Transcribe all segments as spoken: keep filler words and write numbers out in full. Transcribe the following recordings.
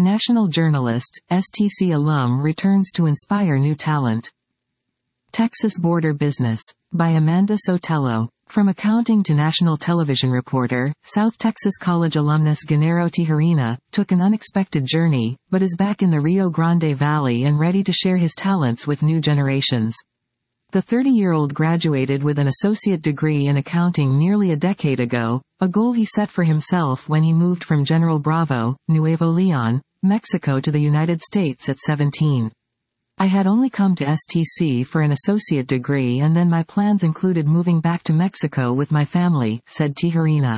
National journalist, S T C alum returns to inspire new talent. Texas Border Business. By Amanda Sotelo. From accounting to national television reporter, South Texas College alumnus Genaro Tijerina took an unexpected journey, but is back in the Rio Grande Valley and ready to share his talents with new generations. The thirty-year-old graduated with an associate degree in accounting nearly a decade ago, a goal he set for himself when he moved from General Bravo, Nuevo Leon, Mexico to the United States at seventeen. I had only come to S T C for an associate degree and then my plans included moving back to Mexico with my family, said Tijerina.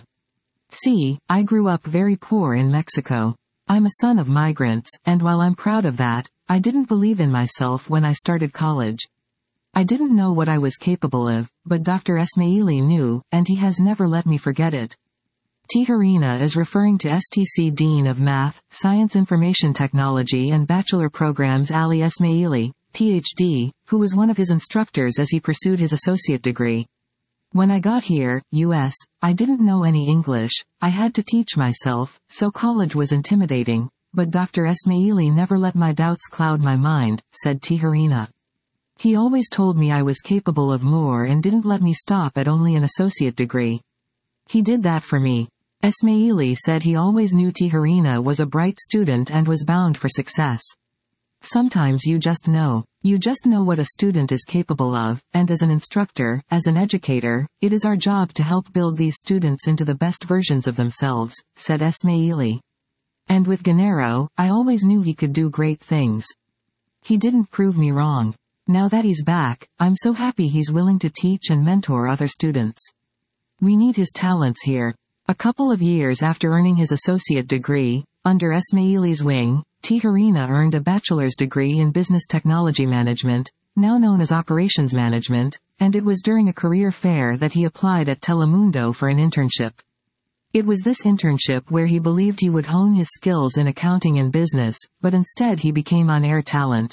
See, I grew up very poor in Mexico. I'm a son of migrants, and while I'm proud of that, I didn't believe in myself when I started college. I didn't know what I was capable of, but Doctor Esmaili knew, and he has never let me forget it. Tijerina is referring to S T C Dean of Math, Science Information Technology and Bachelor Programs Ali Esmaili, P H D, who was one of his instructors as he pursued his associate degree. When I got here, U S, I didn't know any English, I had to teach myself, so college was intimidating, but Doctor Esmaili never let my doubts cloud my mind, said Tijerina. He always told me I was capable of more and didn't let me stop at only an associate degree. He did that for me. Esmaili said he always knew Tijerina was a bright student and was bound for success. Sometimes you just know. You just know what a student is capable of, and as an instructor, as an educator, it is our job to help build these students into the best versions of themselves, said Esmaili. And with Genaro, I always knew he could do great things. He didn't prove me wrong. Now that he's back, I'm so happy he's willing to teach and mentor other students. We need his talents here. A couple of years after earning his associate degree, under Esmaili's wing, Tijerina earned a bachelor's degree in business technology management, now known as operations management, and it was during a career fair that he applied at Telemundo for an internship. It was this internship where he believed he would hone his skills in accounting and business, but instead he became on-air talent.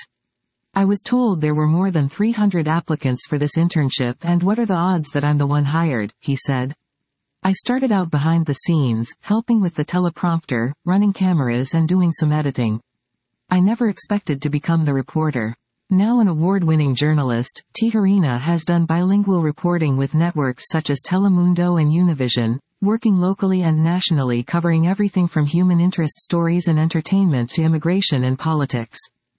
I was told there were more than three hundred applicants for this internship and what are the odds that I'm the one hired, he said. I started out behind the scenes, helping with the teleprompter, running cameras and doing some editing. I never expected to become the reporter. Now an award-winning journalist, Tijerina has done bilingual reporting with networks such as Telemundo and Univision, working locally and nationally covering everything from human interest stories and entertainment to immigration and politics.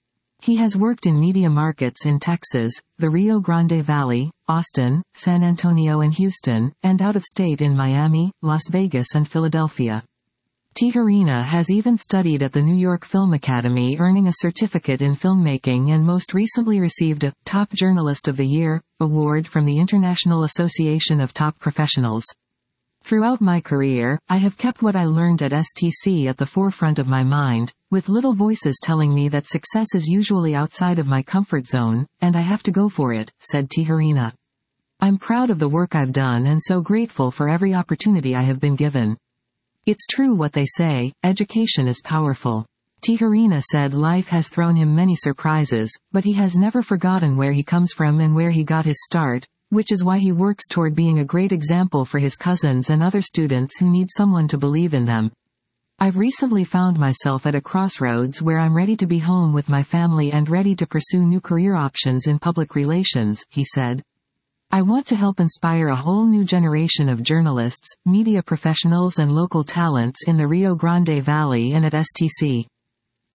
He has worked in media markets in Texas, the Rio Grande Valley, Austin, San Antonio and Houston, and out of state in Miami, Las Vegas and Philadelphia. Tijerina has even studied at the New York Film Academy, earning a certificate in filmmaking and most recently received a Top Journalist of the Year award from the International Association of Top Professionals. Throughout my career, I have kept what I learned at S T C at the forefront of my mind, with little voices telling me that success is usually outside of my comfort zone, and I have to go for it, said Tijerina. I'm proud of the work I've done and so grateful for every opportunity I have been given. It's true what they say, education is powerful. Tijerina said life has thrown him many surprises, but he has never forgotten where he comes from and where he got his start, which is why he works toward being a great example for his cousins and other students who need someone to believe in them. I've recently found myself at a crossroads where I'm ready to be home with my family and ready to pursue new career options in public relations, he said. I want to help inspire a whole new generation of journalists, media professionals and local talents in the Rio Grande Valley and at S T C.